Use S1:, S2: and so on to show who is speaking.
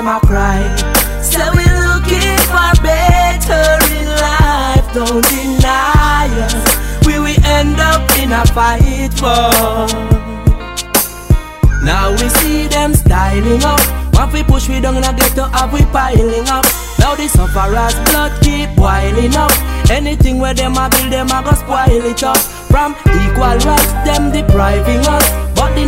S1: them a cry. So we looking for better in life. Don't deny us. We will end up in a fight for. Now we see them styling up. Once we push we down in a ghetto up, we piling up. Now the sufferers blood keep boiling up. Anything where them a build, them a go spoil it up. From equal rights, them depriving us.